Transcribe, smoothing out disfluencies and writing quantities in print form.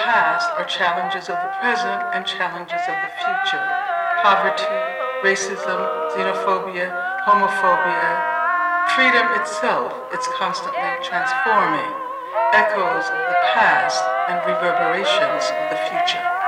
past are challenges of the present and challenges of the future. Poverty, racism, xenophobia, homophobia, freedom itself, it's constantly transforming, echoes of the past and reverberations of the future.